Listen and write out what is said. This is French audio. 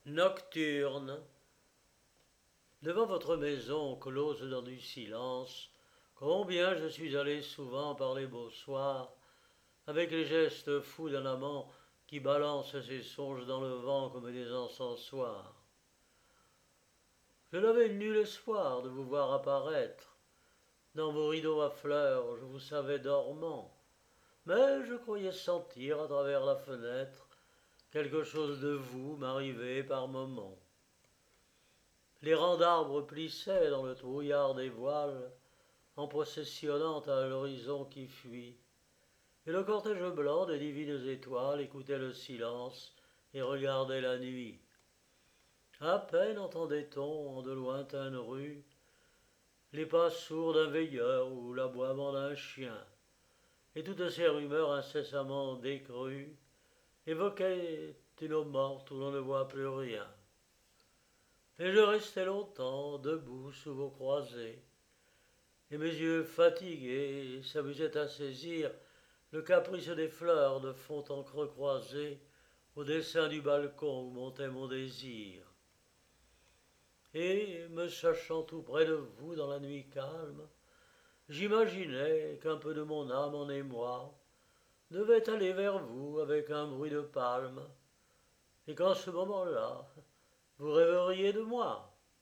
Nocturne. Devant votre maison close dans du silence, combien je suis allé souvent par les beaux soirs, avec les gestes fous d'un amant qui balance ses songes dans le vent comme des encensoirs. Je n'avais nul espoir de vous voir apparaître. Dans vos rideaux à fleurs, je vous savais dormant, mais je croyais sentir à travers la fenêtre quelque chose de vous m'arriver par moments. Les rangs d'arbres plissaient dans le brouillard des voiles, en processionnant à l'horizon qui fuit. Et le cortège blanc des divines étoiles écoutait le silence et regardait la nuit. À peine entendait-on, en de lointaines rues, les pas sourds d'un veilleur ou l'aboiement d'un chien, et toutes ces rumeurs incessamment décrues évoquaient une eau morte où l'on ne voit plus rien. Et je restai longtemps debout sous vos croisées, et mes yeux fatigués s'amusaient à saisir le caprice des fleurs de fond en creux croisés au dessin du balcon où montait mon désir. Et, me sachant tout près de vous dans la nuit calme, j'imaginais qu'un peu de mon âme en émoi devait aller vers vous avec un bruit de palme, et qu'en ce moment-là, vous rêveriez de moi.